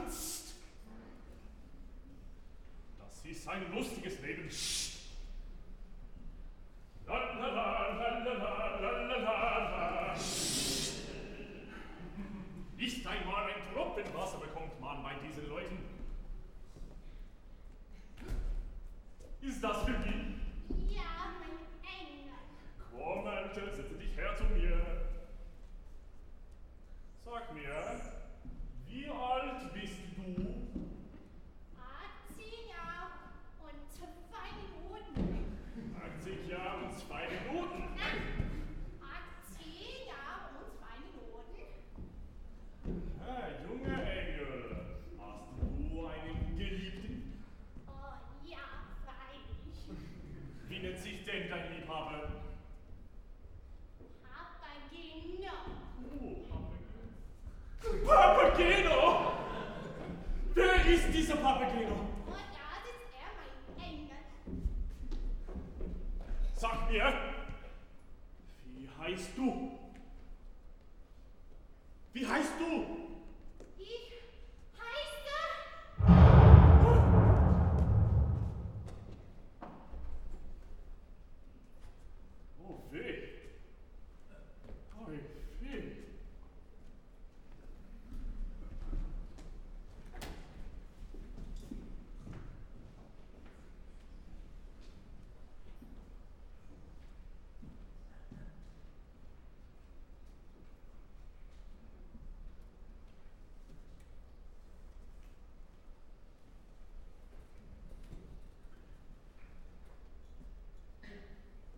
Psst. Das ist ein lustiges Leben. Psst. Nicht einmal ein Tropfen Wasser bekommt man bei diesen Leuten. Ist das für dich? Ja, mein Engel. Komm, Alte, setze dich her zu mir. Sag mir, wie alt bist du? 18 Jahre und 2 Minuten. 80 Jahre und 2 Minuten. Nein, 18 Jahre und 2 Minuten. Junger Engel, hast du einen Geliebten? Oh ja, freilich. Wie nennt sich denn dein Liebhaber? Papageno. Oh, Papageno. Papageno! Wer ist dieser Papageno? Oh, da ist mein Engel. Sag mir, wie heißt du? Wie heißt du?